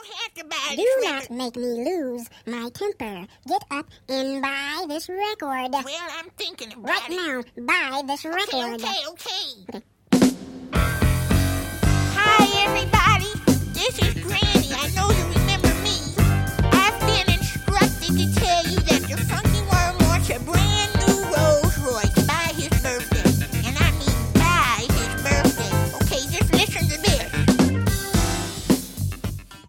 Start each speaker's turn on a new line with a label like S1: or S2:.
S1: have to buy
S2: Do
S1: this
S2: not
S1: record.
S2: make me lose my temper. Get up and buy this record.
S1: Well, I'm thinking about
S2: Right
S1: it.
S2: now, buy this record.
S1: Okay.
S2: Okay.